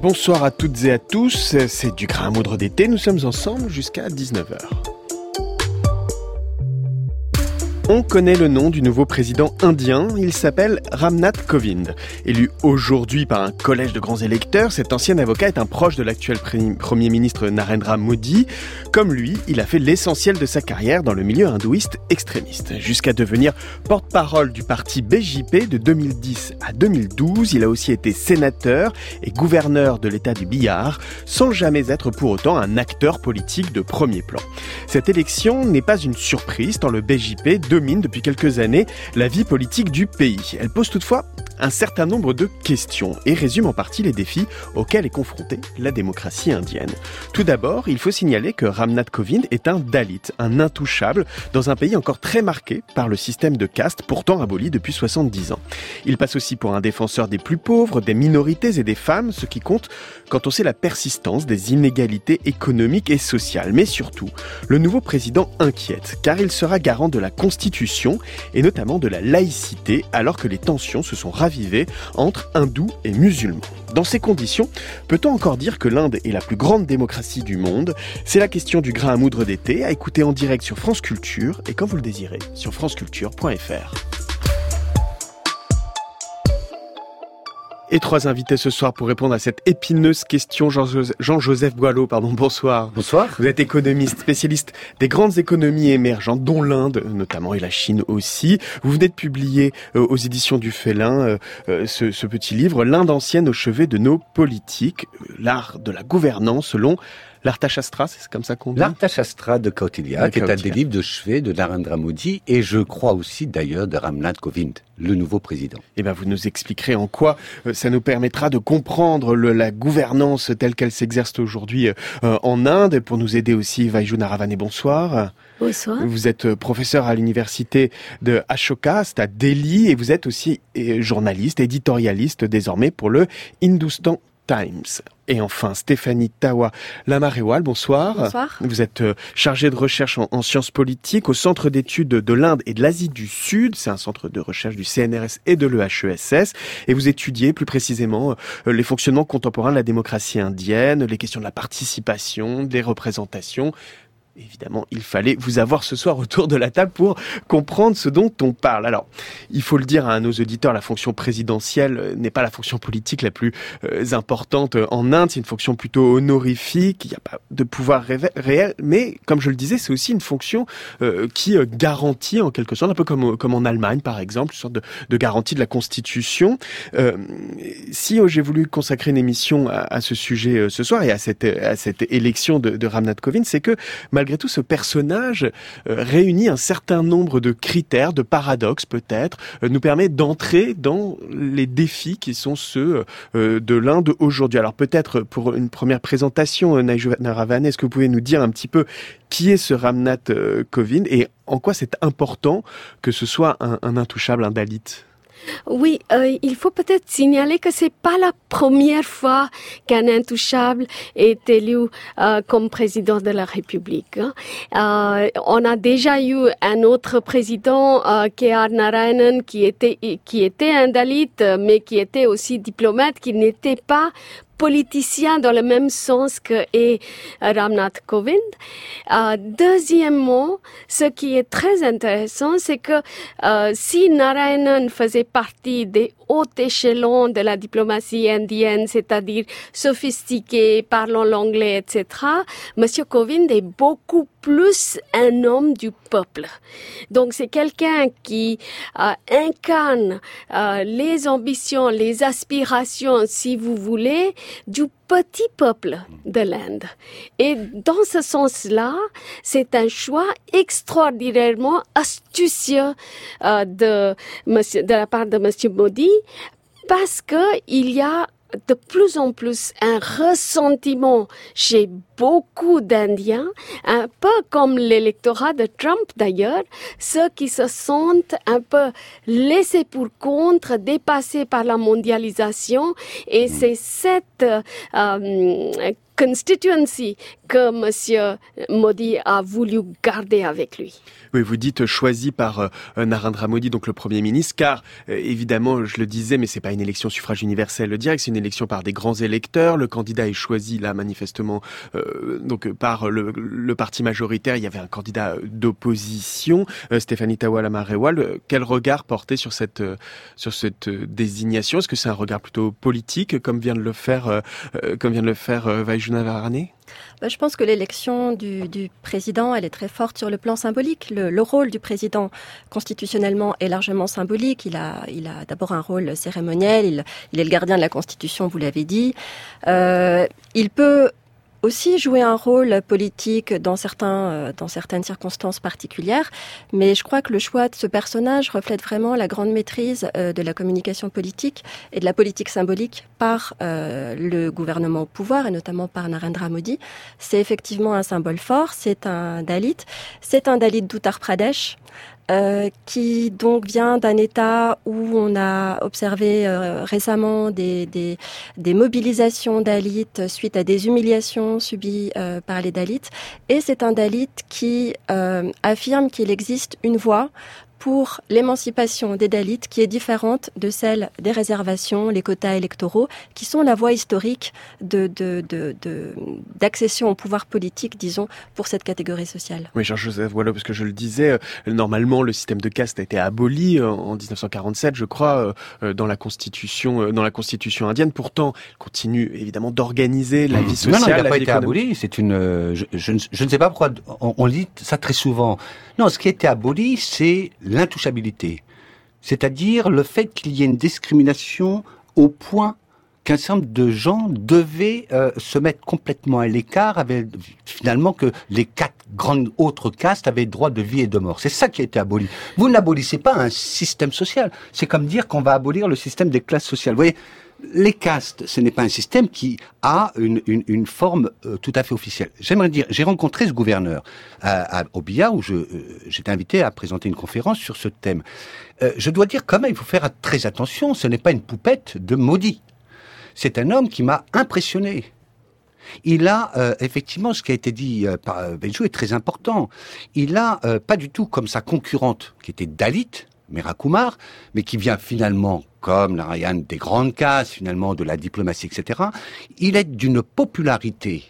Bonsoir à toutes et à tous, c'est du grain à moudre d'été, nous sommes ensemble jusqu'à 19h. On connaît le nom du nouveau président indien, il s'appelle Ramnath Kovind. Élu aujourd'hui par un collège de grands électeurs, cet ancien avocat est un proche de l'actuel Premier ministre Narendra Modi. Comme lui, il a fait l'essentiel de sa carrière dans le milieu hindouiste extrémiste. Jusqu'à devenir porte-parole du parti BJP de 2010 à 2012, il a aussi été sénateur et gouverneur de l'État du Bihar, sans jamais être pour autant un acteur politique de premier plan. Cette élection n'est pas une surprise tant le BJP domine depuis quelques années la vie politique du pays. Elle pose toutefois un certain nombre de questions et résume en partie les défis auxquels est confrontée la démocratie indienne. Tout d'abord, il faut signaler que Ramnath Kovind est un Dalit, un intouchable, dans un pays encore très marqué par le système de caste, pourtant aboli depuis 70 ans. Il passe aussi pour un défenseur des plus pauvres, des minorités et des femmes, ce qui compte quand on sait la persistance des inégalités économiques et sociales. Mais surtout, le nouveau président inquiète, car il sera garant de la Constitution et notamment de la laïcité, alors que les tensions se sont ravivées entre hindous et musulmans. Dans ces conditions, peut-on encore dire que l'Inde est la plus grande démocratie du monde ? C'est la question du grain à moudre d'été, à écouter en direct sur France Culture et quand vous le désirez, sur franceculture.fr. Et trois invités ce soir pour répondre à cette épineuse question. Jean-Joseph Boileau, bonsoir. Bonsoir. Vous êtes économiste, spécialiste des grandes économies émergentes, dont l'Inde notamment et la Chine aussi. Vous venez de publier aux éditions du Félin ce petit livre, L'Inde ancienne au chevet de nos politiques, l'art de la gouvernance selon l'Arthashastra, c'est comme ça qu'on dit ? L'Arthashastra de Kautilya, qui est un des livres de chevet de Narendra Modi et je crois aussi d'ailleurs de Ramnath Kovind, le nouveau président. Eh bien, vous nous expliquerez en quoi ça nous permettra de comprendre la gouvernance telle qu'elle s'exerce aujourd'hui en Inde. Pour nous aider aussi, Vaiju Naravane, bonsoir. Bonsoir. Vous êtes professeur à l'université de Ashoka, c'est à Delhi, et vous êtes aussi journaliste, éditorialiste désormais pour le Hindustan Times. Et enfin, Stéphanie Tawa Lamarewal, bonsoir. Bonsoir. Vous êtes chargée de recherche en sciences politiques au Centre d'études de l'Inde et de l'Asie du Sud. C'est un centre de recherche du CNRS et de l'EHESS. Et vous étudiez plus précisément les fonctionnements contemporains de la démocratie indienne, les questions de la participation, des représentations. Évidemment, il fallait vous avoir ce soir autour de la table pour comprendre ce dont on parle. Alors, il faut le dire à nos auditeurs, la fonction présidentielle n'est pas la fonction politique la plus importante en Inde. C'est une fonction plutôt honorifique. Il n'y a pas de pouvoir réel. Mais, comme je le disais, c'est aussi une fonction qui garantit, en quelque sorte, un peu comme en Allemagne, par exemple, une sorte de garantie de la Constitution. Si j'ai voulu consacrer une émission à ce sujet ce soir et à cette élection de Ramnath Kovind, c'est que malgré tout, ce personnage réunit un certain nombre de critères, de paradoxes peut-être, nous permet d'entrer dans les défis qui sont ceux de l'Inde aujourd'hui. Alors peut-être pour une première présentation, Vaiju Naravane, est-ce que vous pouvez nous dire un petit peu qui est ce Ramnath Kovind et en quoi c'est important que ce soit un intouchable, un Dalit ? Oui, il faut peut-être signaler que c'est pas la première fois qu'un intouchable est élu comme président de la République. On a déjà eu un autre président, K.R. Narayanan, qui était un Dalit, mais qui était aussi diplomate, qui n'était pas politicien dans le même sens que est Ramnath Kovind. Deuxièmement, ce qui est très intéressant, c'est que si Narayanan faisait partie des hauts échelons de la diplomatie indienne, c'est-à-dire sophistiqué, parlant l'anglais, etc., Monsieur Kovind est beaucoup plus un homme du peuple. Donc c'est quelqu'un qui incarne les ambitions, les aspirations, si vous voulez, du petit peuple de l'Inde. Et dans ce sens-là, c'est un choix extraordinairement astucieux de la part de Monsieur Modi, parce que il y a de plus en plus un ressentiment chez beaucoup d'Indiens, un peu comme l'électorat de Trump d'ailleurs, ceux qui se sentent un peu laissés pour compte, dépassés par la mondialisation, et c'est cette constituency que Monsieur Modi a voulu garder avec lui. Oui, vous dites choisi par Narendra Modi, donc le Premier ministre, car évidemment, je le disais, mais c'est pas une élection suffrage universel direct, c'est une élection par des grands électeurs. Le candidat est choisi là manifestement donc par le parti majoritaire. Il y avait un candidat d'opposition, Stéphanie Tawala-Marewal. Quel regard porter sur cette désignation? Est-ce que c'est un regard plutôt politique, comme vient de le faire Vaijuana Varane? Je pense que l'élection du président, elle est très forte sur le plan symbolique. Le rôle du président, constitutionnellement, est largement symbolique. Il a d'abord un rôle cérémoniel. Il est le gardien de la Constitution, vous l'avez dit. Il peut aussi jouer un rôle politique dans certaines circonstances particulières, mais je crois que le choix de ce personnage reflète vraiment la grande maîtrise de la communication politique et de la politique symbolique par le gouvernement au pouvoir, et notamment par Narendra Modi. C'est effectivement un symbole fort, c'est un Dalit d'Uttar Pradesh, qui donc vient d'un État où on a observé récemment des mobilisations Dalits suite à des humiliations subies par les Dalits. Et c'est un Dalit qui affirme qu'il existe une voie pour l'émancipation des Dalits qui est différente de celle des réservations, les quotas électoraux, qui sont la voie historique d'accession au pouvoir politique, disons, pour cette catégorie sociale. Oui, Jean-Joseph Boileau, parce que je le disais, normalement, le système de caste a été aboli en 1947, je crois, dans la constitution indienne. Pourtant, il continue évidemment d'organiser la vie sociale. Non, il n'a pas été aboli. C'est je ne sais pas pourquoi on lit ça très souvent. Non, ce qui a été aboli, c'est l'intouchabilité. C'est-à-dire le fait qu'il y ait une discrimination au point qu'un certain nombre de gens devaient se mettre complètement à l'écart, finalement que les 4 grandes autres castes avaient droit de vie et de mort. C'est ça qui a été aboli. Vous n'abolissez pas un système social. C'est comme dire qu'on va abolir le système des classes sociales. Vous voyez, les castes, ce n'est pas un système qui a une forme tout à fait officielle. J'aimerais dire, j'ai rencontré ce gouverneur au Biya où j'étais invité à présenter une conférence sur ce thème. Je dois dire quand même, il faut faire très attention, ce n'est pas une poupette de Modi. C'est un homme qui m'a impressionné. Il a, effectivement, ce qui a été dit par Benjou est très important. Il a, pas du tout comme sa concurrente, qui était Dalit, Meera Kumar, mais qui vient finalement, comme Narayan, des grandes cases, finalement, de la diplomatie, etc. Il est d'une popularité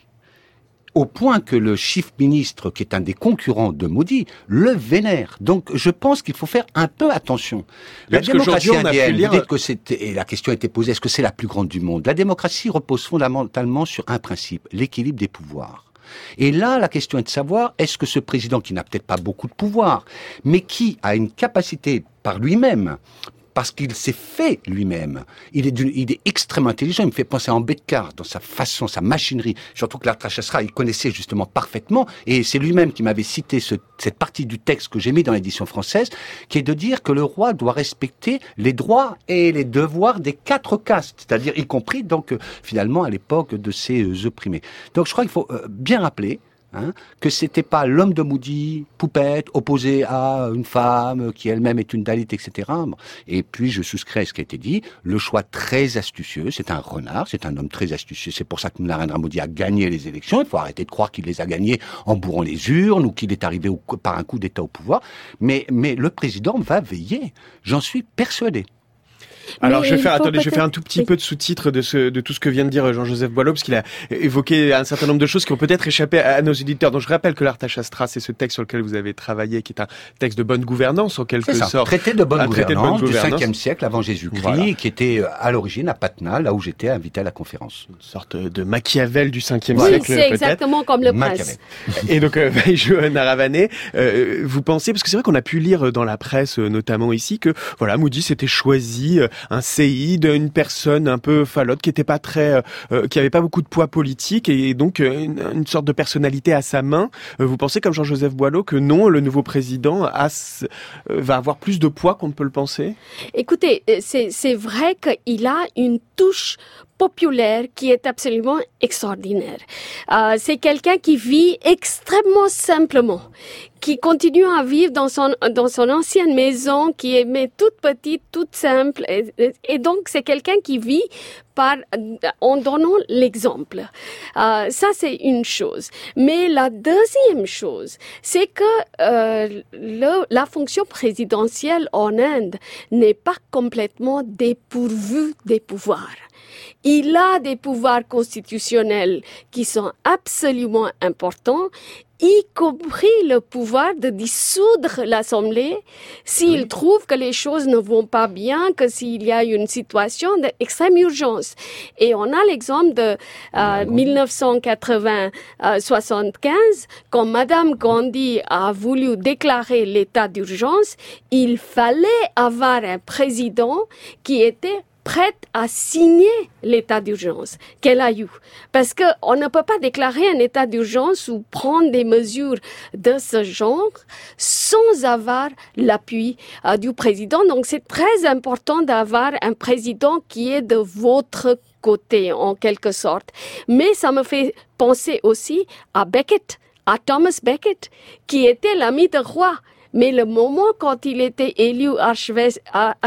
au point que le chief ministre, qui est un des concurrents de Modi, le vénère. Donc, je pense qu'il faut faire un peu attention. La démocratie indienne, vous dites que et la question a été posée, est-ce que c'est la plus grande du monde? La démocratie repose fondamentalement sur un principe, l'équilibre des pouvoirs. Et là, la question est de savoir, est-ce que ce président qui n'a peut-être pas beaucoup de pouvoir, mais qui a une capacité par lui-même, parce qu'il s'est fait lui-même. Il est extrêmement intelligent. Il me fait penser à Ambedkar dans sa façon, sa machinerie. Surtout que l'Arthashastra, il connaissait justement parfaitement. Et c'est lui-même qui m'avait cité cette partie du texte que j'ai mis dans l'édition française, qui est de dire que le roi doit respecter les droits et les devoirs des 4 castes, c'est-à-dire y compris donc finalement à l'époque de ces opprimés. Donc je crois qu'il faut bien rappeler que c'était pas l'homme de Modi, poupette, opposé à une femme qui elle-même est une Dalit, etc. Et puis je souscris à ce qui a été dit, le choix très astucieux, c'est un renard, c'est un homme très astucieux, c'est pour ça que Narendra Modi a gagné les élections, il faut arrêter de croire qu'il les a gagnées en bourrant les urnes ou qu'il est arrivé par un coup d'État au pouvoir, mais le président va veiller, j'en suis persuadé. Alors je vais faire un tout petit peu de sous-titres de tout ce que vient de dire Jean-Joseph Boileau, parce qu'il a évoqué un certain nombre de choses qui ont peut-être échappé à nos éditeurs. Donc je rappelle que l'Arthashastra, c'est ce texte sur lequel vous avez travaillé, qui est un texte de bonne gouvernance en quelque sorte. Traité de bonne gouvernance du 5e siècle avant Jésus-Christ, voilà. Qui était à l'origine à Patna, là où j'étais invité à la conférence. Une sorte de Machiavel du 5e siècle. Oui, c'est exactement comme le prince. Et donc Vaijuana Varane, vous pensez, parce que c'est vrai qu'on a pu lire dans la presse, notamment ici, que voilà, Modi s'était choisi un séide, une personne un peu falote qui était pas très, qui avait pas beaucoup de poids politique et donc une sorte de personnalité à sa main. Vous pensez comme Jean-Joseph Boileau que non, le nouveau président va avoir plus de poids qu'on ne peut le penser? Écoutez, c'est vrai qu'il a une touche populaire qui est absolument extraordinaire. C'est quelqu'un qui vit extrêmement simplement, qui continue à vivre dans son ancienne maison, qui est mais toute petite, toute simple, et donc c'est quelqu'un qui vit en donnant l'exemple. Ça c'est une chose. Mais la deuxième chose, c'est que la fonction présidentielle en Inde n'est pas complètement dépourvue des pouvoirs. Il a des pouvoirs constitutionnels qui sont absolument importants, y compris le pouvoir de dissoudre l'Assemblée s'il trouve que les choses ne vont pas bien, que s'il y a une situation d'extrême urgence. Et on a l'exemple de 1975, quand Madame Gandhi a voulu déclarer l'état d'urgence, il fallait avoir un président qui était prête à signer l'état d'urgence qu'elle a eu. Parce que on ne peut pas déclarer un état d'urgence ou prendre des mesures de ce genre sans avoir l'appui du président. Donc c'est très important d'avoir un président qui est de votre côté, en quelque sorte. Mais ça me fait penser aussi à Becket, à Thomas Becket, qui était l'ami de roi. Mais le moment quand il était élu archevêque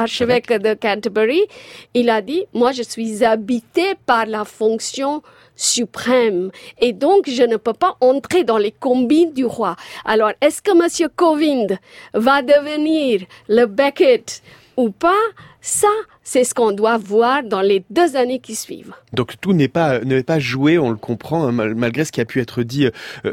de Canterbury, il a dit, moi je suis habité par la fonction suprême et donc je ne peux pas entrer dans les combines du roi. Alors, est-ce que Monsieur Kovind va devenir le Becket ou pas? Ça, c'est ce qu'on doit voir dans les 2 années qui suivent. Donc tout n'est pas joué, on le comprend, hein, malgré ce qui a pu être dit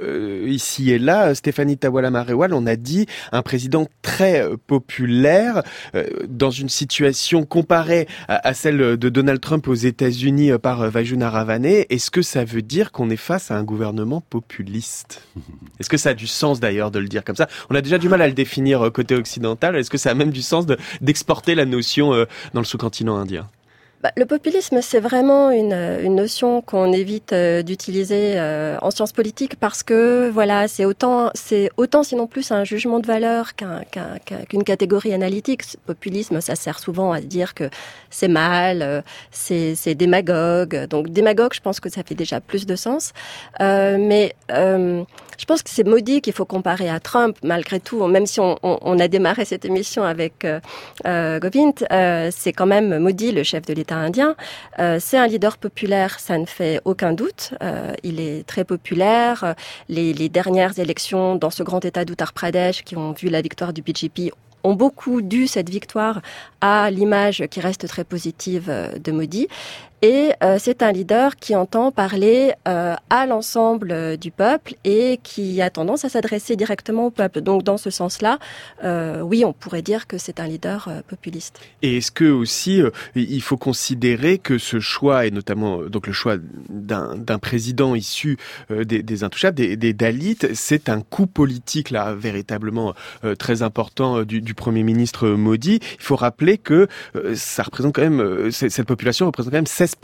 ici et là. Stéphanie Tawala Marewal, on a dit un président très populaire dans une situation comparée à celle de Donald Trump aux États-Unis par Vajuna Ravane. Est-ce que ça veut dire qu'on est face à un gouvernement populiste? Est-ce que ça a du sens d'ailleurs de le dire comme ça? On a déjà du mal à le définir côté occidental. Est-ce que ça a même du sens d'exporter la notion dans le sous-continent indien? Le populisme, c'est vraiment une notion qu'on évite d'utiliser en sciences politiques parce que voilà, c'est autant sinon plus un jugement de valeur qu'une catégorie analytique. Populisme, ça sert souvent à dire que c'est mal, c'est démagogue. Donc démagogue, je pense que ça fait déjà plus de sens. Mais je pense que c'est Modi qu'il faut comparer à Trump, malgré tout. Même si on a démarré cette émission avec Govind, c'est quand même Modi, le chef de l'État indien. C'est un leader populaire, ça ne fait aucun doute. Il est très populaire. Les dernières élections dans ce grand État d'Uttar Pradesh qui ont vu la victoire du BJP ont beaucoup dû cette victoire à l'image qui reste très positive de Modi. Et c'est un leader qui entend parler à l'ensemble du peuple et qui a tendance à s'adresser directement au peuple. Donc dans ce sens-là, oui, on pourrait dire que c'est un leader populiste. Et est-ce que aussi il faut considérer que ce choix, et notamment donc le choix d'un président issu des intouchables, des Dalits, c'est un coup politique là véritablement très important du Premier ministre Modi. Il faut rappeler que ça représente quand même cette population représente quand même 16%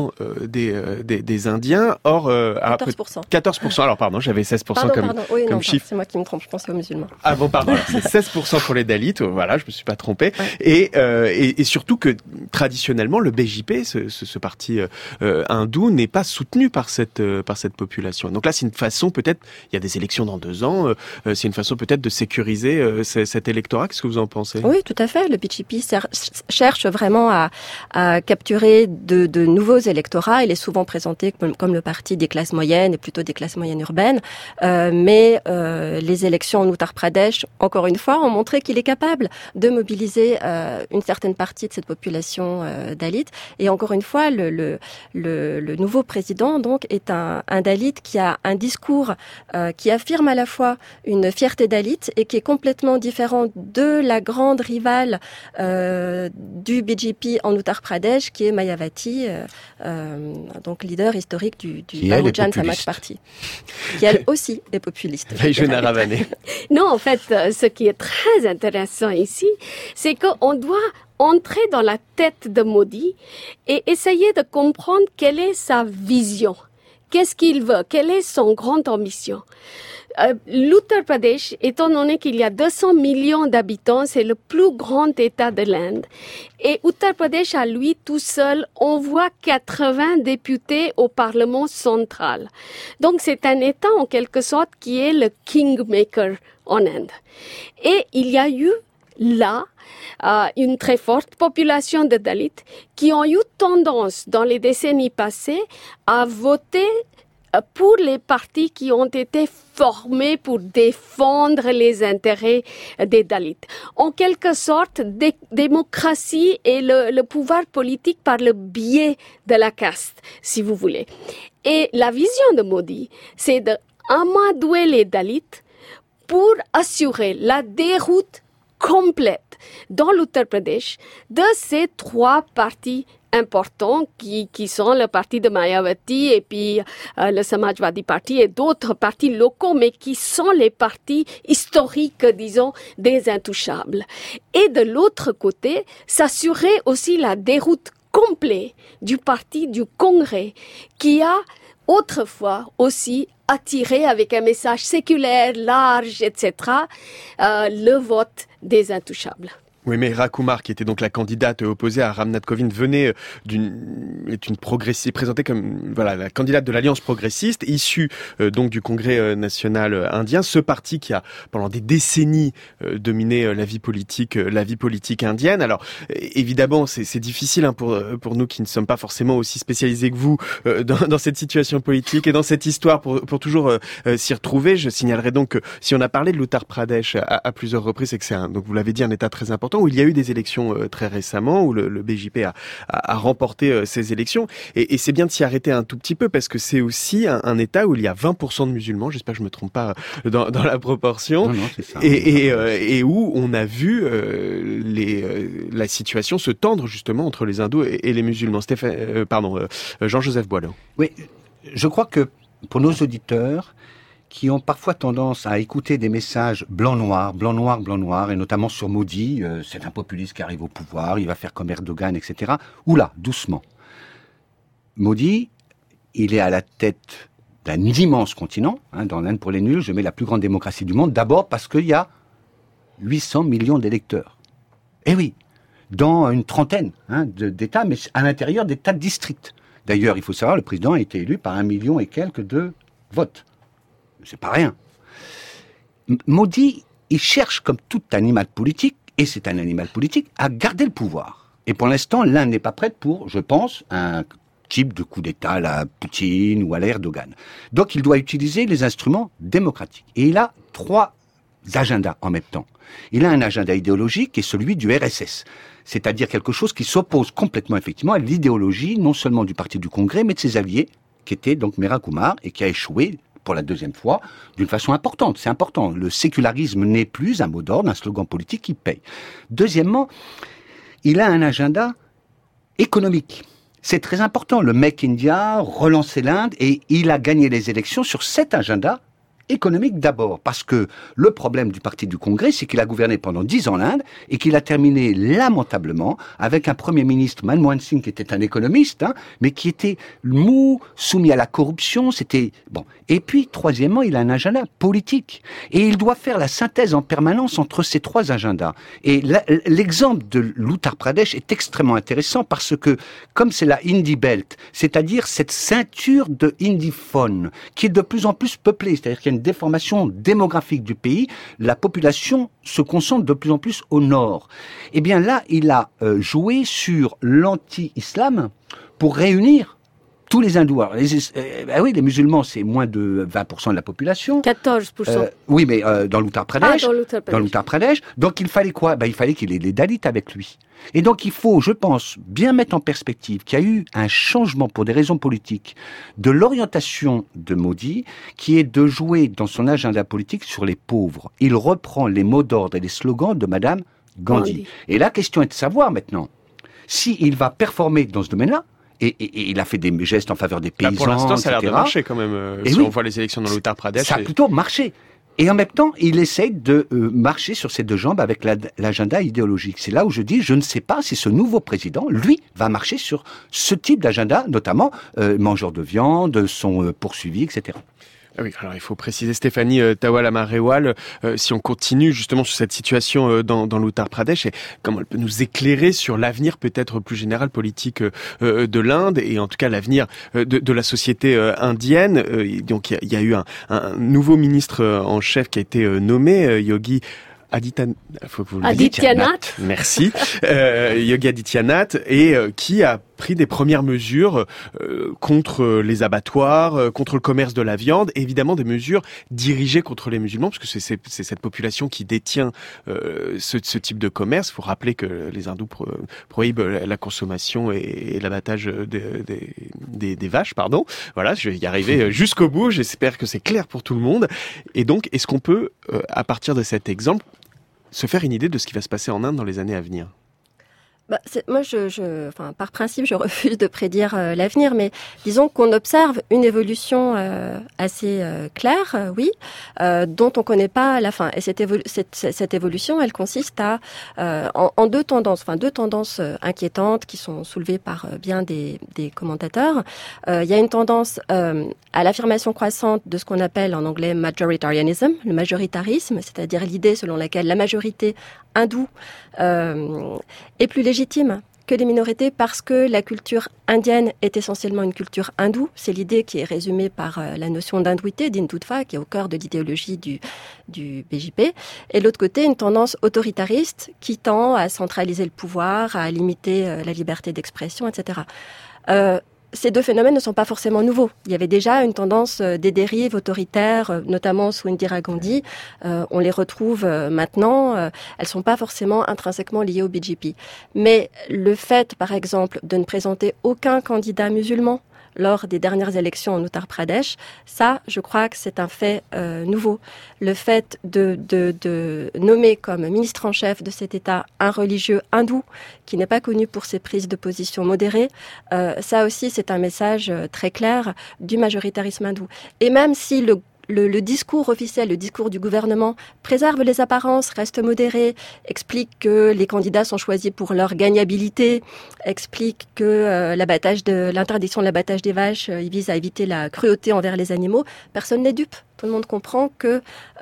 des Indiens, or 14%. Alors pardon, j'avais 16% comme oui, comme non, chiffre. C'est moi qui me trompe, je pensais aux musulmans. Ah bon, pardon, c'est 16% pour les Dalits, voilà, je me suis pas trompé. Ouais. Et surtout que traditionnellement le BJP, ce parti hindou, n'est pas soutenu par cette population. Donc là, c'est une façon peut-être, il y a des élections dans 2 ans, c'est une façon peut-être de sécuriser cet électorat. Qu'est-ce que vous en pensez? Oui, tout à fait. Le BJP cherche vraiment à capturer de nouveaux électorats. Il est souvent présenté comme le parti des classes moyennes et plutôt des classes moyennes urbaines. Mais les élections en Uttar Pradesh, encore une fois, ont montré qu'il est capable de mobiliser une certaine partie de cette population dalit. Et encore une fois, le nouveau président donc est un dalit qui a un discours qui affirme à la fois une fierté dalit et qui est complètement différent de la grande rivale du BJP en Uttar Pradesh, qui est Mayavati, donc leader historique du Bahujan Samaj Party, qui elle aussi est populiste. Non, en fait, ce qui est très intéressant ici, c'est qu'on doit entrer dans la tête de Modi et essayer de comprendre quelle est sa vision. Qu'est-ce qu'il veut? Quelle est son grande ambition? L'Uttar Pradesh, étant donné qu'il y a 200 millions d'habitants, c'est le plus grand État de l'Inde. Et Uttar Pradesh, à lui tout seul, envoie 80 députés au Parlement central. Donc c'est un État en quelque sorte qui est le kingmaker en Inde. Et il y a eu là une très forte population de Dalits qui ont eu tendance dans les décennies passées à voter pour les partis qui ont été formés pour défendre les intérêts des Dalits. En quelque sorte, démocratie et le pouvoir politique par le biais de la caste, si vous voulez. Et la vision de Modi, c'est d'amadouer les Dalits pour assurer la déroute complète dans l'Uttar Pradesh de ces trois partis importants qui sont le parti de Mayawati et puis le Samajwadi Party et d'autres partis locaux, mais qui sont les partis historiques, disons, des intouchables. Et de l'autre côté, s'assurer aussi la déroute complète du parti du Congrès qui a autrefois aussi attiré avec un message séculaire, large, etc., le vote des intouchables. Oui, mais Meera Kumar, qui était donc la candidate opposée à Ramnath Kovind, est une progressiste, présentée comme, la candidate de l'Alliance progressiste, issue, donc du Congrès national indien, ce parti qui a, pendant des décennies, dominé la vie politique indienne. Alors, évidemment, c'est difficile, pour nous qui ne sommes pas forcément aussi spécialisés que vous, dans cette situation politique et dans cette histoire pour toujours, s'y retrouver. Je signalerai donc que si on a parlé de l'Uttar Pradesh à plusieurs reprises, c'est que c'est donc vous l'avez dit, un État très important, où il y a eu des élections très récemment, où le BJP a remporté ces élections. Et c'est bien de s'y arrêter un tout petit peu, parce que c'est aussi un État où il y a 20% de musulmans, j'espère que je me trompe pas dans la proportion, non, c'est ça. Et où on a vu la situation se tendre justement entre les hindous et les musulmans. Jean-Joseph Boileau. Oui, je crois que pour nos auditeurs, qui ont parfois tendance à écouter des messages blanc-noir, et notamment sur Modi, c'est un populiste qui arrive au pouvoir, il va faire comme Erdogan, etc. Oula, doucement. Modi, il est à la tête d'un immense continent, dans l'Inde pour les nuls, je mets la plus grande démocratie du monde, d'abord parce qu'il y a 800 millions d'électeurs. Eh oui, dans une trentaine d'États, mais à l'intérieur d'États districts. D'ailleurs, il faut savoir, le président a été élu par 1 million et quelques de votes. C'est pas rien. Modi, il cherche, comme tout animal politique, et c'est un animal politique, à garder le pouvoir. Et pour l'instant, l'Inde n'est pas prête pour, je pense, un type de coup d'État à la Poutine ou à la Erdogan. Donc il doit utiliser les instruments démocratiques. Et il a 3 agendas en même temps. Il a un agenda idéologique qui est celui du RSS. C'est-à-dire quelque chose qui s'oppose complètement, effectivement, à l'idéologie, non seulement du parti du Congrès, mais de ses alliés, qui était donc Meera Kumar, et qui a échoué pour la deuxième fois, d'une façon importante. C'est important. Le sécularisme n'est plus un mot d'ordre, un slogan politique qui paye. Deuxièmement, il a un agenda économique. C'est très important. Le Make India, relancer l'Inde, et il a gagné les élections sur cet agenda économique d'abord, parce que le problème du parti du Congrès, c'est qu'il a gouverné pendant 10 ans l'Inde et qu'il a terminé lamentablement avec un premier ministre, Manmohan Singh, qui était un économiste, mais qui était mou, soumis à la corruption, c'était bon. Et puis, troisièmement, il a un agenda politique et il doit faire la synthèse en permanence entre ces 3 agendas. Et l'exemple de l'Uttar Pradesh est extrêmement intéressant parce que, comme c'est la Hindi Belt, c'est-à-dire cette ceinture de Hindiphone qui est de plus en plus peuplée, c'est-à-dire qu'il y a une déformation démographique du pays, la population se concentre de plus en plus au nord. Eh bien là, il a joué sur l'anti-islam pour réunir tous les hindous. Alors, oui, les musulmans, c'est moins de 20% de la population. 14%. Oui, mais dans l'Uttar Pradesh. Dans l'Uttar Pradesh. Donc il fallait quoi ? Il fallait qu'il ait les Dalits avec lui. Et donc il faut, je pense, bien mettre en perspective qu'il y a eu un changement pour des raisons politiques de l'orientation de Modi, qui est de jouer dans son agenda politique sur les pauvres. Il reprend les mots d'ordre et les slogans de Madame Gandhi. Et la question est de savoir maintenant s'il va performer dans ce domaine-là. Et il a fait des gestes en faveur des paysans, pour l'instant, ça a l'air de etc. marcher quand même. Si on voit les élections dans l'Uttar Pradesh. Ça a plutôt marché. Et en même temps, il essaye de marcher sur ses deux jambes avec l'agenda idéologique. C'est là où je dis, je ne sais pas si ce nouveau président, lui, va marcher sur ce type d'agenda, notamment mangeur de viande, sont poursuivis, etc. Oui, alors il faut préciser, Stéphanie Tawala-Marewal, si on continue justement sur cette situation dans l'Uttar Pradesh, et comment elle peut nous éclairer sur l'avenir peut-être plus général politique de l'Inde, et en tout cas l'avenir de la société indienne. Donc il y a eu un nouveau ministre en chef qui a été nommé, Yogi Adityanath. Merci. Yogi Adityanath, et qui a pris des premières mesures contre les abattoirs, contre le commerce de la viande, et évidemment des mesures dirigées contre les musulmans, parce que c'est cette population qui détient ce type de commerce. Il faut rappeler que les hindous prohibent la consommation et l'abattage des vaches, pardon. Voilà, je vais y arriver jusqu'au bout, j'espère que c'est clair pour tout le monde. Et donc, est-ce qu'on peut, à partir de cet exemple, se faire une idée de ce qui va se passer en Inde dans les années à venir? Moi, par principe, je refuse de prédire l'avenir, mais disons qu'on observe une évolution assez claire, oui, dont on connaît pas la fin. Et cette évolution, elle consiste en deux tendances inquiétantes qui sont soulevées par bien des commentateurs. Il y a une tendance à l'affirmation croissante de ce qu'on appelle en anglais majoritarianism, le majoritarisme, c'est-à-dire l'idée selon laquelle la majorité hindoue est plus légitime que les minorités parce que la culture indienne est essentiellement une culture hindoue. C'est l'idée qui est résumée par la notion d'hindouité, d'hindutva, qui est au cœur de l'idéologie du BJP. Et de l'autre côté, une tendance autoritariste qui tend à centraliser le pouvoir, à limiter la liberté d'expression, etc. Ces deux phénomènes ne sont pas forcément nouveaux. Il y avait déjà une tendance des dérives autoritaires, notamment sous Indira Gandhi. On les retrouve maintenant. Elles sont pas forcément intrinsèquement liées au BJP. Mais le fait, par exemple, de ne présenter aucun candidat musulman lors des dernières élections en Uttar Pradesh, ça, je crois que c'est un fait nouveau. Le fait de nommer comme ministre en chef de cet État un religieux hindou qui n'est pas connu pour ses prises de position modérées, ça aussi, c'est un message très clair du majoritarisme hindou. Et même si le discours officiel, le discours du gouvernement préserve les apparences, reste modéré, explique que les candidats sont choisis pour leur gagnabilité, explique que l'interdiction de l'abattage des vaches vise à éviter la cruauté envers les animaux. Personne n'est dupe. Tout le monde comprend que,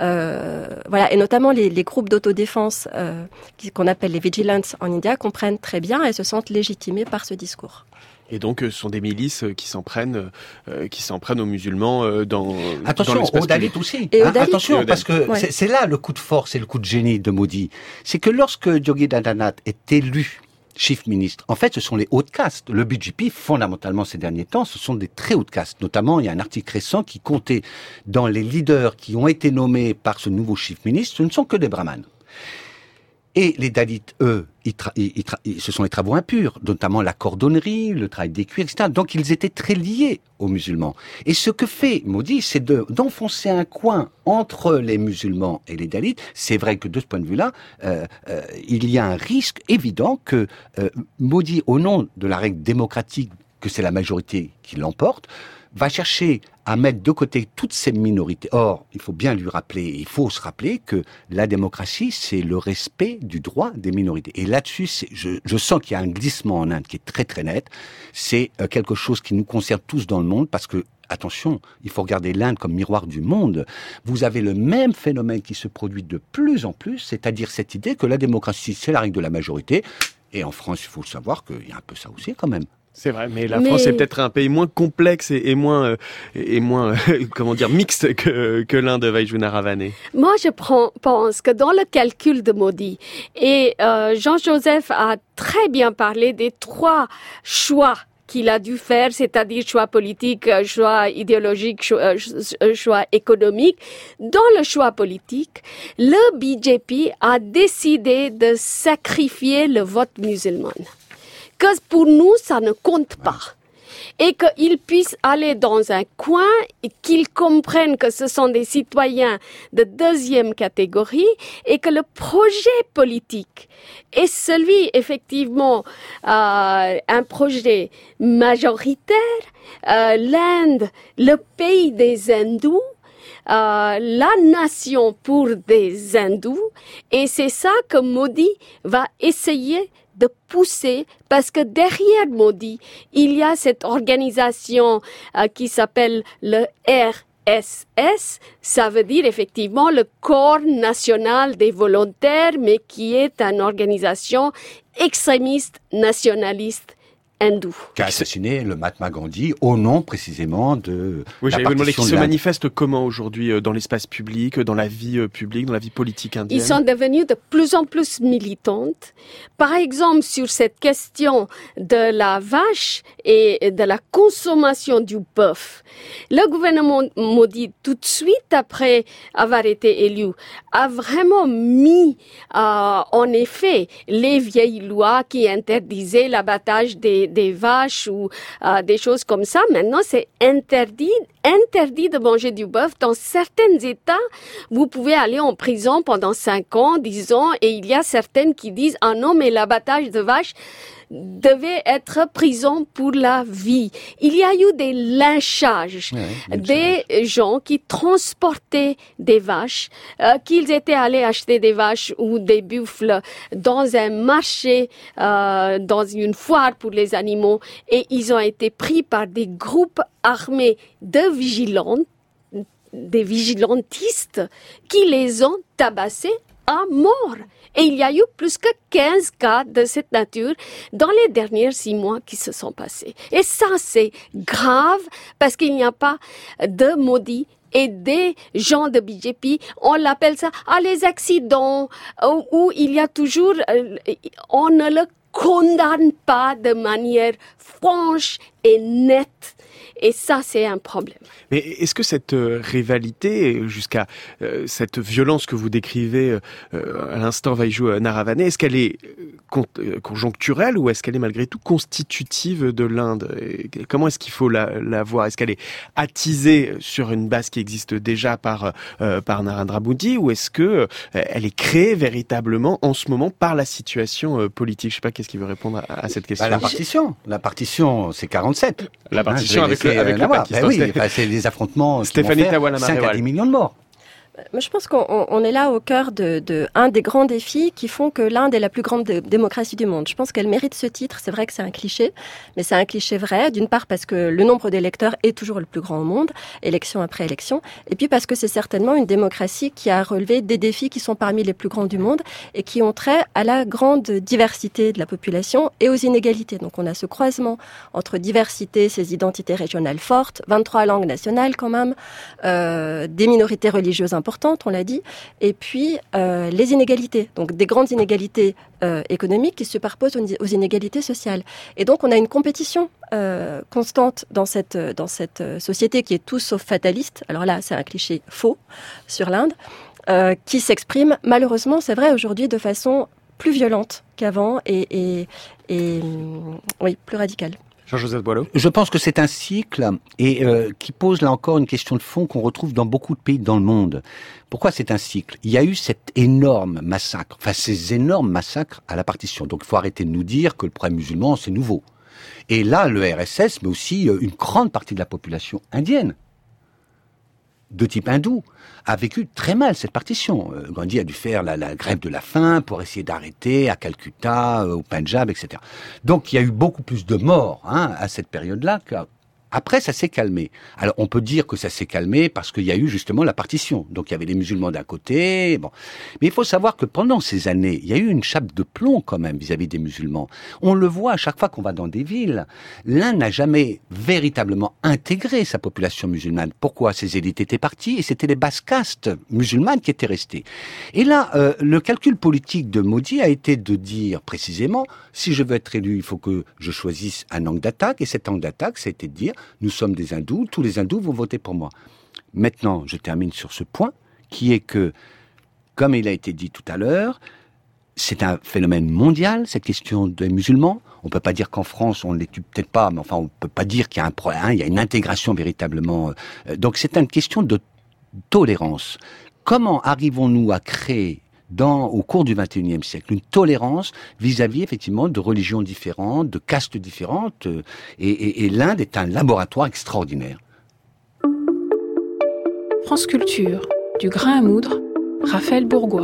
et notamment les groupes d'autodéfense qu'on appelle les vigilantes en India comprennent très bien et se sentent légitimés par ce discours. Et donc, ce sont des milices qui s'en prennent aux musulmans dans attention, l'espace aux Dalits public. aussi. Attention, parce que c'est là le coup de force et le coup de génie de Modi. C'est que lorsque Yogi Adityanath est élu chief ministre, en fait, ce sont les hautes castes. Le BJP, fondamentalement, ces derniers temps, ce sont des très hautes castes. Notamment, il y a un article récent qui comptait dans les leaders qui ont été nommés par ce nouveau chief ministre, ce ne sont que des brahmanes. Et les Dalits, eux, ce sont les travaux impurs, notamment la cordonnerie, le travail des cuirs, etc. Donc ils étaient très liés aux musulmans. Et ce que fait Modi, c'est d'enfoncer un coin entre les musulmans et les Dalits. C'est vrai que de ce point de vue-là, il y a un risque évident que Modi, au nom de la règle démocratique, que c'est la majorité qui l'emporte, va chercher à mettre de côté toutes ces minorités. Or, il faut bien lui rappeler, il faut se rappeler que la démocratie, c'est le respect du droit des minorités. Et là-dessus, je sens qu'il y a un glissement en Inde qui est très très net. C'est quelque chose qui nous concerne tous dans le monde parce que, attention, il faut regarder l'Inde comme miroir du monde. Vous avez le même phénomène qui se produit de plus en plus, c'est-à-dire cette idée que la démocratie, c'est la règle de la majorité. Et en France, il faut savoir qu'il y a un peu ça aussi quand même. C'est vrai, mais la France est peut-être un pays moins complexe et moins comment dire mixte que l'Inde, Vaishuna Ravane. Moi, je pense que dans le calcul de Modi, et Jean-Joseph a très bien parlé des trois choix qu'il a dû faire, c'est-à-dire choix politique, choix idéologique, choix économique. Dans le choix politique, le BJP a décidé de sacrifier le vote musulman. Que pour nous, ça ne compte pas. Et qu'ils puissent aller dans un coin et qu'ils comprennent que ce sont des citoyens de deuxième catégorie et que le projet politique est celui, effectivement, un projet majoritaire. L'Inde, le pays des hindous, la nation pour des hindous, et c'est ça que Modi va essayer de pousser, parce que derrière Modi, il y a cette organisation qui s'appelle le RSS, ça veut dire effectivement le Corps national des volontaires, mais qui est une organisation extrémiste, nationaliste, hindou. Qui a assassiné le Mahatma Gandhi au nom précisément de oui, la j'avais demandé partition qu'ils de se l'Inde. manifestent comment aujourd'hui dans l'espace public, dans la vie publique, dans la vie politique indienne? Ils sont devenus de plus en plus militantes. Par exemple, sur cette question de la vache et de la consommation du bœuf, le gouvernement Modi, tout de suite après avoir été élu, a vraiment mis en effet les vieilles lois qui interdisaient l'abattage des vaches ou des choses comme ça. Maintenant, c'est interdit de manger du bœuf. Dans certains États, vous pouvez aller en prison pendant 5 ans, 10 ans, et il y a certaines qui disent « Ah non, mais l'abattage de vaches devait être prison pour la vie ». Il y a eu des lynchages, des gens qui transportaient des vaches, qu'ils étaient allés acheter des vaches ou des buffles dans un marché, dans une foire pour les animaux, et ils ont été pris par des groupes armés de vigilantes, des vigilantistes qui les ont tabassés à mort. Et il y a eu plus que 15 cas de cette nature dans les derniers 6 mois qui se sont passés. Et ça, c'est grave parce qu'il n'y a pas de Modi et des gens de BJP. On l'appelle ça les accidents où il y a toujours, on ne le condamne pas de manière franche et nette. Et ça, c'est un problème. Mais est-ce que cette rivalité, jusqu'à cette violence que vous décrivez à l'instant, Vaiju Narawane, est-ce qu'elle est conjoncturelle ou est-ce qu'elle est malgré tout constitutive de l'Inde? Comment est-ce qu'il faut la voir? Est-ce qu'elle est attisée sur une base qui existe déjà par Narendra Modi, ou est-ce que elle est créée véritablement en ce moment par la situation politique? Je sais pas, qu'est-ce qui veut répondre à cette question? La partition, c'est 47. La partition avec le Pakistan. Oui, c'est les affrontements qui Stéphanie vont faire 5 à 10 millions de morts. Moi, je pense qu'on est là au cœur de un des grands défis qui font que l'Inde est la plus grande démocratie du monde. Je pense qu'elle mérite ce titre. C'est vrai que c'est un cliché, mais c'est un cliché vrai. D'une part parce que le nombre d'électeurs est toujours le plus grand au monde, élection après élection, et puis parce que c'est certainement une démocratie qui a relevé des défis qui sont parmi les plus grands du monde et qui ont trait à la grande diversité de la population et aux inégalités. Donc on a ce croisement entre diversité, ces identités régionales fortes, 23 langues nationales quand même, des minorités religieuses importantes, on l'a dit, et puis les inégalités, donc des grandes inégalités économiques qui se superposent aux inégalités sociales. Et donc on a une compétition constante dans cette société qui est tout sauf fataliste. Alors là, c'est un cliché faux sur l'Inde, qui s'exprime malheureusement, c'est vrai, aujourd'hui de façon plus violente qu'avant et oui, plus radicale. Jean-Joseph Boileau. Je pense que c'est un cycle et qui pose là encore une question de fond qu'on retrouve dans beaucoup de pays dans le monde. Pourquoi c'est un cycle? Il y a eu cet énorme massacre, ces énormes massacres à la partition. Donc il faut arrêter de nous dire que le problème musulman, c'est nouveau. Et là, le RSS, mais aussi une grande partie de la population indienne, de type hindou, a vécu très mal cette partition. Gandhi a dû faire la grève de la faim pour essayer d'arrêter à Calcutta, au Punjab, etc. Donc il y a eu beaucoup plus de morts à cette période-là Après, ça s'est calmé. Alors, on peut dire que ça s'est calmé parce qu'il y a eu justement la partition. Donc, il y avait les musulmans d'un côté. Bon. Mais il faut savoir que pendant ces années, il y a eu une chape de plomb quand même vis-à-vis des musulmans. On le voit à chaque fois qu'on va dans des villes. L'Inde n'a jamais véritablement intégré sa population musulmane. Pourquoi? Ces élites étaient parties et c'était les basses castes musulmanes qui étaient restées. Et là, le calcul politique de Modi a été de dire précisément, si je veux être élu, il faut que je choisisse un angle d'attaque. Et cet angle d'attaque, ça a été de dire, nous sommes des hindous, tous les hindous vont voter pour moi. Maintenant, je termine sur ce point, qui est que, comme il a été dit tout à l'heure, c'est un phénomène mondial, cette question des musulmans. On ne peut pas dire qu'en France, on ne l'étudie peut-être pas, mais enfin, on ne peut pas dire qu'il y a un problème, il y a une intégration véritablement. Donc, c'est une question de tolérance. Comment arrivons-nous à créer au cours du XXIe siècle, une tolérance vis-à-vis effectivement de religions différentes, de castes différentes, et l'Inde est un laboratoire extraordinaire. France Culture, du grain à moudre, Raphaël Bourgois.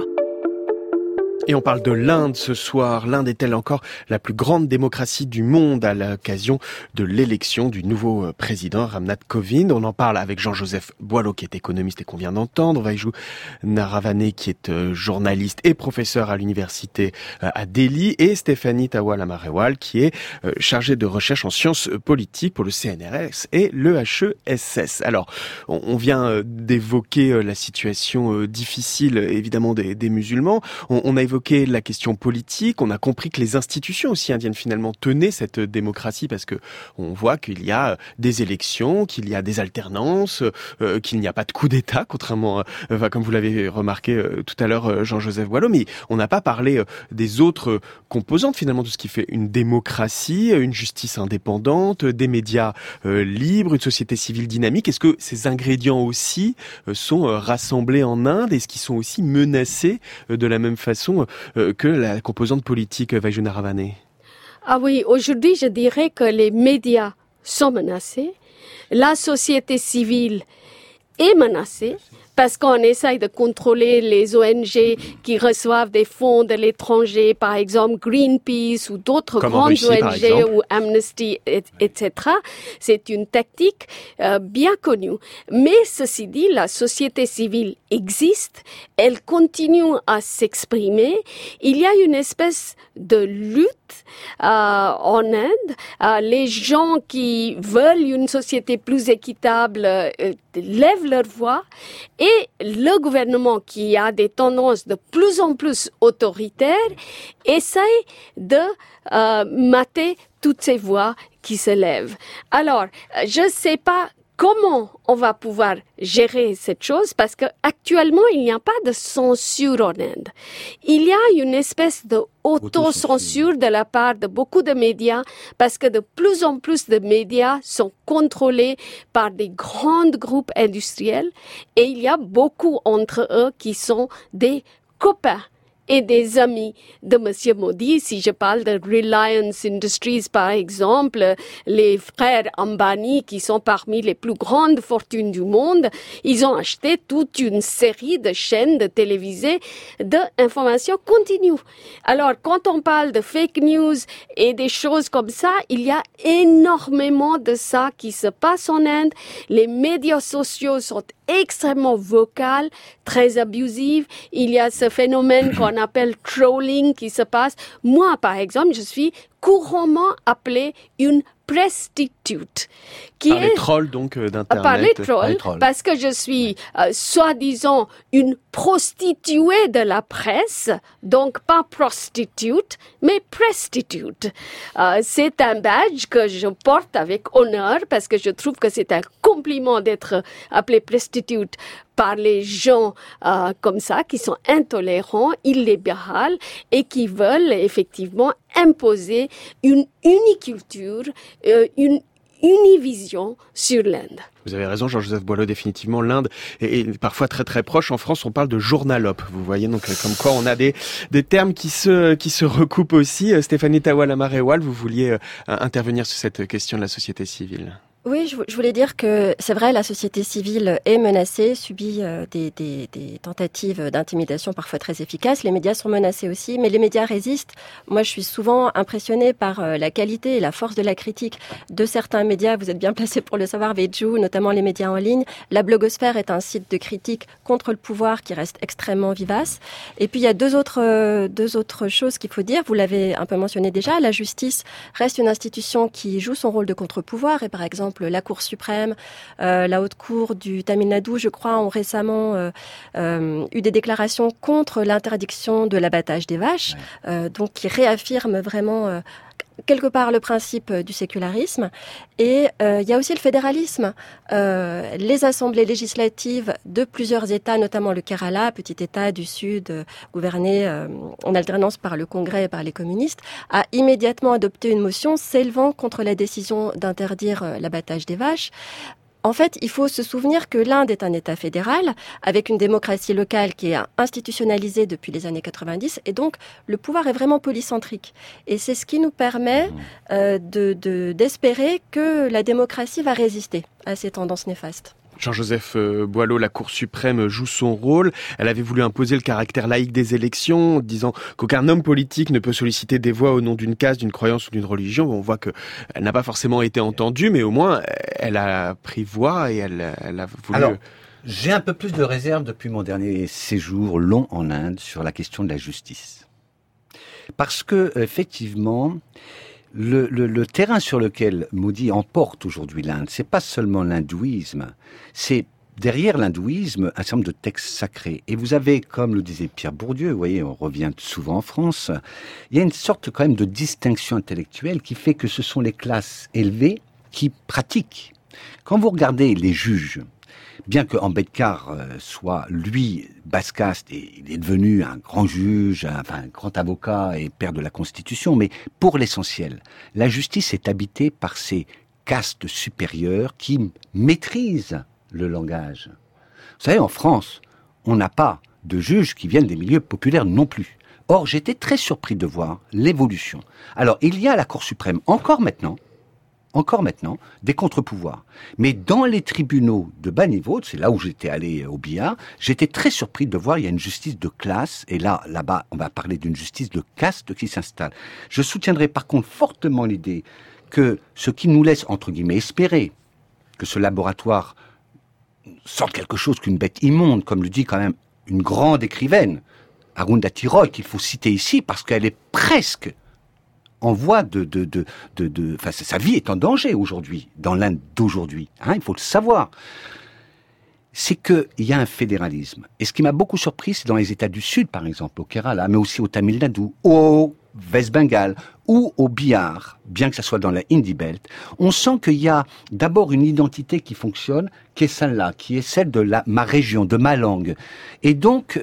Et on parle de l'Inde ce soir. L'Inde est-elle encore la plus grande démocratie du monde à l'occasion de l'élection du nouveau président Ramnath Kovind? On en parle avec Jean-Joseph Boileau qui est économiste et qu'on vient d'entendre, Vaishou Naravane qui est journaliste et professeur à l'université à Delhi, et Stéphanie Tawwal-Amarewal qui est chargée de recherche en sciences politiques pour le CNRS et le HESS. Alors, on vient d'évoquer la situation difficile évidemment des musulmans. On a évoqué la question politique, on a compris que les institutions aussi indiennes finalement tenaient cette démocratie parce que on voit qu'il y a des élections, qu'il y a des alternances, qu'il n'y a pas de coup d'État, contrairement, comme vous l'avez remarqué tout à l'heure, Jean-Joseph Boileau, mais on n'a pas parlé des autres composantes finalement de ce qui fait une démocratie, une justice indépendante, des médias libres, une société civile dynamique. Est-ce que ces ingrédients aussi sont rassemblés en Inde? Est-ce qu'ils sont aussi menacés de la même façon que la composante politique, Vaishou Naravane? Ah oui, aujourd'hui, je dirais que les médias sont menacés, la société civile est menacée, parce qu'on essaye de contrôler les ONG qui reçoivent des fonds de l'étranger, par exemple Greenpeace ou d'autres grandes ONG ou Amnesty, etc. C'est une tactique bien connue. Mais ceci dit, la société civile existe, elle continue à s'exprimer. Il y a une espèce de lutte en Inde. Les gens qui veulent une société plus équitable lèvent leur voix, et le gouvernement qui a des tendances de plus en plus autoritaires essaye de mater toutes ces voix qui se lèvent. Alors, je ne sais pas comment on va pouvoir gérer cette chose, parce que actuellement il n'y a pas de censure en Inde. Il y a une espèce de autocensure de la part de beaucoup de médias, parce que de plus en plus de médias sont contrôlés par des grands groupes industriels, et il y a beaucoup entre eux qui sont des copains et des amis de Monsieur Modi. Si je parle de Reliance Industries, par exemple, les frères Ambani, qui sont parmi les plus grandes fortunes du monde, ils ont acheté toute une série de chaînes de télévisées d'information continue. Alors, quand on parle de fake news et des choses comme ça, il y a énormément de ça qui se passe en Inde. Les médias sociaux sont extrêmement vocales, très abusives. Il y a ce phénomène qu'on appelle trolling qui se passe. Moi, par exemple, je suis couramment appelée une prostitute. Par les trolls donc d'internet. Par les trolls, parce que je suis soi-disant une prostituée de la presse, donc pas prostitute, mais prostitute. C'est un badge que je porte avec honneur, parce que je trouve que c'est un compliment d'être appelée prostitute par les gens comme ça, qui sont intolérants, illibéraux, et qui veulent effectivement imposer une uniculture, une univision sur l'Inde. Vous avez raison, Jean-Joseph Boileau, définitivement, l'Inde est parfois très très proche. En France, on parle de journalope. Vous voyez, donc comme quoi on a des termes qui se recoupent aussi. Stéphanie Tawwal-Amarewal, vous vouliez intervenir sur cette question de la société civile. Oui, je voulais dire que c'est vrai, la société civile est menacée, subit des tentatives d'intimidation parfois très efficaces. Les médias sont menacés aussi, mais les médias résistent. Moi, je suis souvent impressionnée par la qualité et la force de la critique de certains médias. Vous êtes bien placé pour le savoir, Vaishou, notamment les médias en ligne. La blogosphère est un site de critique contre le pouvoir qui reste extrêmement vivace. Et puis, il y a deux autres choses qu'il faut dire. Vous l'avez un peu mentionné déjà. La justice reste une institution qui joue son rôle de contre-pouvoir, et par exemple, la Cour suprême, la Haute Cour du Tamil Nadu, je crois, ont récemment eu des déclarations contre l'interdiction de l'abattage des vaches, donc qui réaffirment vraiment quelque part le principe du sécularisme. Et il y a aussi le fédéralisme. Les assemblées législatives de plusieurs États, notamment le Kerala, petit État du Sud, gouverné en alternance par le Congrès et par les communistes, a immédiatement adopté une motion s'élevant contre la décision d'interdire l'abattage des vaches. En fait, il faut se souvenir que l'Inde est un État fédéral avec une démocratie locale qui est institutionnalisée depuis les années 90, et donc le pouvoir est vraiment polycentrique. Et c'est ce qui nous permet d'espérer que la démocratie va résister à ces tendances néfastes. Jean-Joseph Boileau, la Cour suprême joue son rôle. Elle avait voulu imposer le caractère laïque des élections, disant qu'aucun homme politique ne peut solliciter des voix au nom d'une caste, d'une croyance ou d'une religion. On voit qu'elle n'a pas forcément été entendue, mais au moins elle a pris voix et elle a voulu... Alors, j'ai un peu plus de réserve depuis mon dernier séjour long en Inde sur la question de la justice. Parce que, effectivement, le terrain sur lequel Modi emporte aujourd'hui l'Inde, c'est pas seulement l'hindouisme, c'est derrière l'hindouisme un certain nombre de textes sacrés. Et vous avez, comme le disait Pierre Bourdieu, vous voyez, on revient souvent en France, il y a une sorte quand même de distinction intellectuelle qui fait que ce sont les classes élevées qui pratiquent. Quand vous regardez les juges, bien que Ambedkar soit, lui, basse caste, et il est devenu un grand juge, un grand avocat et père de la Constitution, mais pour l'essentiel, la justice est habitée par ces castes supérieures qui maîtrisent le langage. Vous savez, en France, on n'a pas de juges qui viennent des milieux populaires non plus. Or, j'étais très surpris de voir l'évolution. Alors, il y a à la Cour suprême, encore maintenant, des contre-pouvoirs. Mais dans les tribunaux de bas niveau, c'est là où j'étais allé au billard, j'étais très surpris de voir, il y a une justice de classe, et là-bas, on va parler d'une justice de caste qui s'installe. Je soutiendrai par contre fortement l'idée que ce qui nous laisse, entre guillemets, espérer que ce laboratoire sorte quelque chose qu'une bête immonde, comme le dit quand même une grande écrivaine, Arundhati Roy, qu'il faut citer ici, parce qu'elle est presque en voie enfin, sa vie est en danger aujourd'hui, dans l'Inde d'aujourd'hui. Il faut le savoir. C'est qu'il y a un fédéralisme. Et ce qui m'a beaucoup surpris, c'est dans les États du Sud, par exemple, au Kerala, mais aussi au Tamil Nadu, au West Bengal, ou au Bihar, bien que ça soit dans la Hindi Belt, on sent qu'il y a d'abord une identité qui fonctionne, qui est celle-là, qui est celle de ma région, de ma langue. Et donc,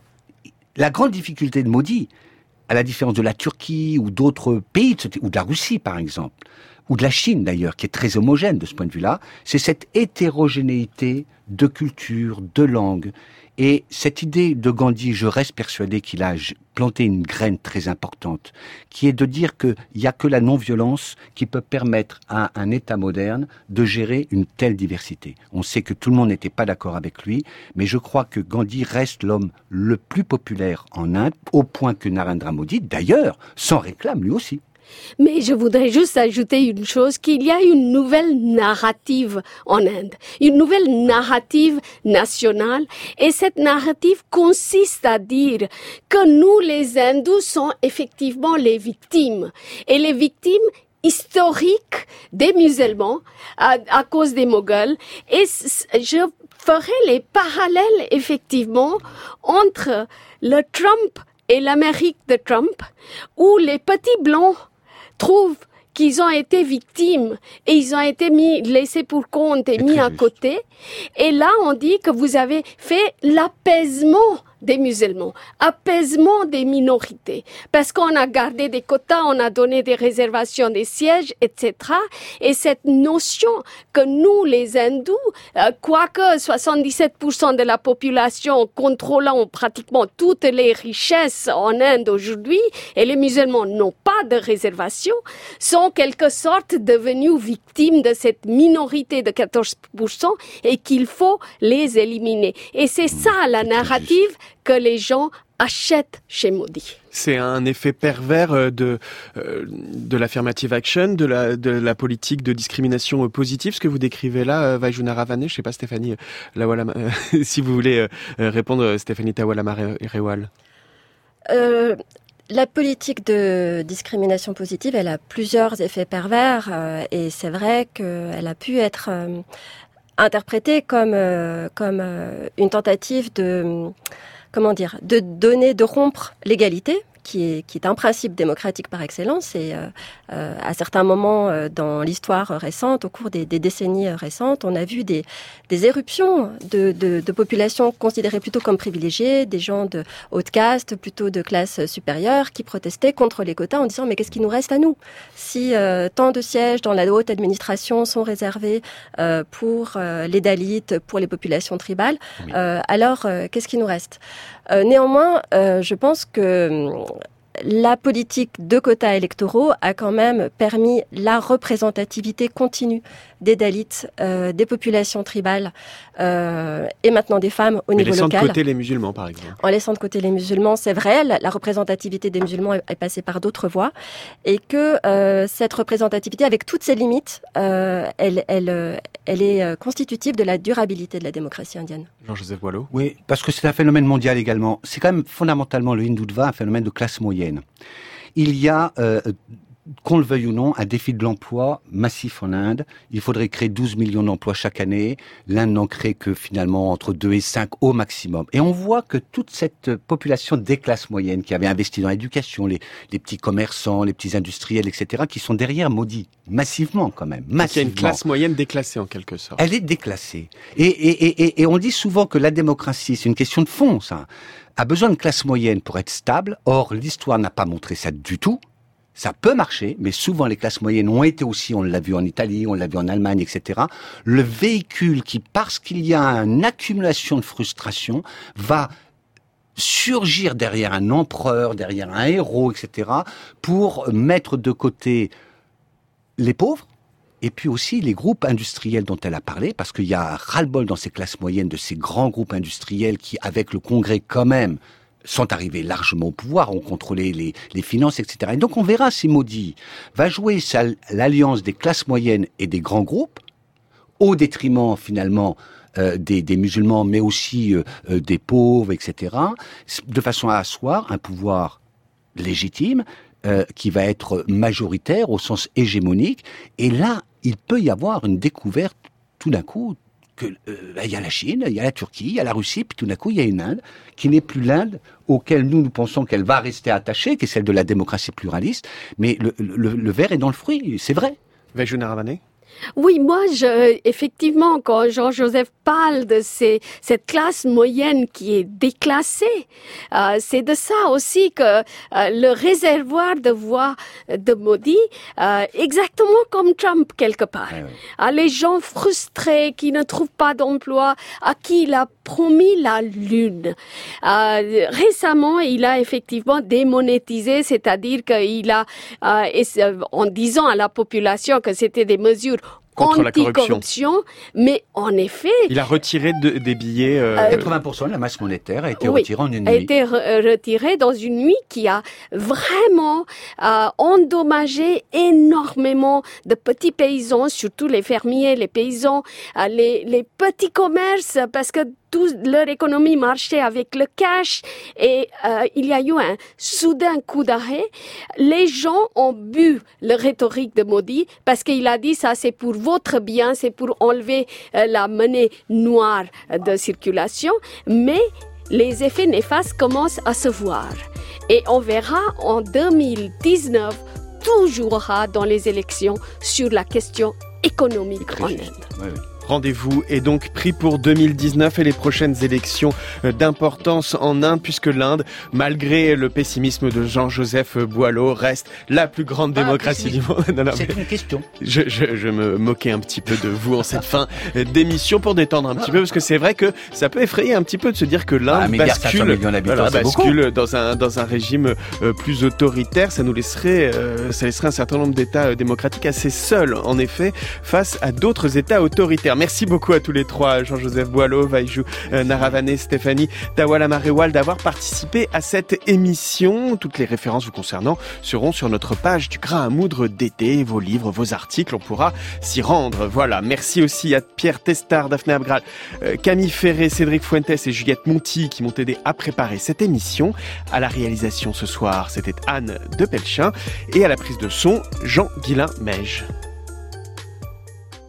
la grande difficulté de Modi, à la différence de la Turquie ou d'autres pays, ou de la Russie par exemple, ou de la Chine d'ailleurs, qui est très homogène de ce point de vue-là, c'est cette hétérogénéité de culture, de langue. Et cette idée de Gandhi, je reste persuadé qu'il a planté une graine très importante, qui est de dire qu'il n'y a que la non-violence qui peut permettre à un État moderne de gérer une telle diversité. On sait que tout le monde n'était pas d'accord avec lui, mais je crois que Gandhi reste l'homme le plus populaire en Inde, au point que Narendra Modi, d'ailleurs, s'en réclame lui aussi. Mais je voudrais juste ajouter une chose, qu'il y a une nouvelle narrative en Inde, une nouvelle narrative nationale, et cette narrative consiste à dire que nous, les hindous, sommes effectivement les victimes, et les victimes historiques des musulmans à cause des Moghols, et je ferai les parallèles effectivement entre le Trump et l'Amérique de Trump, où les petits blancs trouvent qu'ils ont été victimes et ils ont été laissés pour compte et mis à côté. Et là, on dit que vous avez fait l'apaisement des musulmans, apaisement des minorités, parce qu'on a gardé des quotas, on a donné des réservations des sièges, etc. Et cette notion que nous, les hindous, quoique 77% de la population contrôlant pratiquement toutes les richesses en Inde aujourd'hui, et les musulmans n'ont pas de réservation, sont en quelque sorte devenus victimes de cette minorité de 14% et qu'il faut les éliminer. Et c'est ça la narrative que les gens achètent chez Modi. C'est un effet pervers de l'affirmative action, de la politique de discrimination positive, ce que vous décrivez là, Vajuna Ravane. Je ne sais pas, Stéphanie Lawalama, si vous voulez répondre, Stéphanie Tawalama-Rewal. La politique de discrimination positive, elle a plusieurs effets pervers et c'est vrai qu'elle a pu être interprétée comme une tentative de rompre l'égalité, qui est un principe démocratique par excellence. Et à certains moments dans l'histoire récente, au cours des décennies récentes, on a vu des éruptions de populations considérées plutôt comme privilégiées, des gens de haute caste, plutôt de classe supérieure, qui protestaient contre les quotas en disant « mais qu'est-ce qui nous reste à nous ? Si tant de sièges dans la haute administration sont réservés pour les Dalits, pour les populations tribales, alors qu'est-ce qui nous reste ?» Néanmoins, je pense que la politique de quotas électoraux a quand même permis la représentativité continue des Dalits, des populations tribales et maintenant des femmes au niveau local. En laissant de côté les musulmans, par exemple. En laissant de côté les musulmans, c'est vrai, la représentativité des musulmans est passée par d'autres voies et que cette représentativité, avec toutes ses limites, elle est constitutive de la durabilité de la démocratie indienne. Jean-Joseph Boileau. Oui, parce que c'est un phénomène mondial également. C'est quand même fondamentalement le Hindutva, un phénomène de classe moyenne. Il y a, qu'on le veuille ou non, un défi de l'emploi massif en Inde. Il faudrait créer 12 millions d'emplois chaque année. L'Inde n'en crée que finalement entre 2 et 5 au maximum. Et on voit que toute cette population des classes moyennes qui avait investi dans l'éducation, les petits commerçants, les petits industriels, etc., qui sont derrière maudits, massivement quand même. Massivement. Il y a une classe moyenne déclassée en quelque sorte. Elle est déclassée. Et on dit souvent que la démocratie, c'est une question de fond, ça, a besoin de classe moyenne pour être stable. Or, l'histoire n'a pas montré ça du tout. Ça peut marcher, mais souvent les classes moyennes ont été aussi, on l'a vu en Italie, on l'a vu en Allemagne, etc., le véhicule qui, parce qu'il y a une accumulation de frustration, va surgir derrière un empereur, derrière un héros, etc., pour mettre de côté les pauvres, et puis aussi les groupes industriels dont elle a parlé, parce qu'il y a ras-le-bol dans ces classes moyennes de ces grands groupes industriels qui, avec le Congrès quand même, sont arrivés largement au pouvoir, ont contrôlé les finances, etc. Et donc on verra si Modi va jouer l'alliance des classes moyennes et des grands groupes, au détriment finalement des musulmans, mais aussi des pauvres, etc., de façon à asseoir un pouvoir légitime qui va être majoritaire au sens hégémonique. Et là, il peut y avoir une découverte tout d'un coup que il y a la Chine, il y a la Turquie, il y a la Russie, puis tout d'un coup il y a une Inde qui n'est plus l'Inde auquel nous pensons qu'elle va rester attachée, qui est celle de la démocratie pluraliste, mais le verre est dans le fruit, c'est vrai. Vaishou Naravane. Oui, moi, effectivement, quand Jean-Joseph parle de cette classe moyenne qui est déclassée, c'est de ça aussi que le réservoir de voix de Modi, exactement comme Trump quelque part. Les gens frustrés qui ne trouvent pas d'emploi, à qui il a promis la lune. Récemment, il a effectivement démonétisé, c'est-à-dire qu'il a, en disant à la population que c'était des mesures contre anti-corruption, mais en effet... Il a retiré des billets... 80% de la masse monétaire a été retirée en une nuit. A été retirée dans une nuit qui a vraiment endommagé énormément de petits paysans, surtout les fermiers, les paysans, les petits commerces, parce que leur économie marchait avec le cash et il y a eu un soudain coup d'arrêt. Les gens ont bu la rhétorique de Modi parce qu'il a dit ça c'est pour votre bien, c'est pour enlever la monnaie noire de circulation, mais les effets néfastes commencent à se voir. Et on verra en 2019 tout jouera dans les élections sur la question économique en Inde. Oui. Rendez-vous est donc pris pour 2019 et les prochaines élections d'importance en Inde, puisque l'Inde, malgré le pessimisme de Jean-Joseph Boileau, reste la plus grande démocratie du monde. Non, c'est une question. Je me moquais un petit peu de vous en cette fin d'émission pour détendre un petit peu, parce que c'est vrai que ça peut effrayer un petit peu de se dire que l'Inde bascule dans un régime plus autoritaire. Ça laisserait un certain nombre d'États démocratiques assez seuls, en effet, face à d'autres États autoritaires. Merci beaucoup à tous les trois, Jean-Joseph Boileau, Vaishou Naravane, Stéphanie Dawala-Marewal, d'avoir participé à cette émission. Toutes les références vous concernant seront sur notre page du Grain à moudre d'été. Vos livres, vos articles, on pourra s'y rendre. Voilà. Merci aussi à Pierre Testard, Daphné Abgral, Camille Ferré, Cédric Fuentes et Juliette Monti qui m'ont aidé à préparer cette émission. À la réalisation ce soir, c'était Anne de Pelchin et à la prise de son, Jean-Guilain Meige.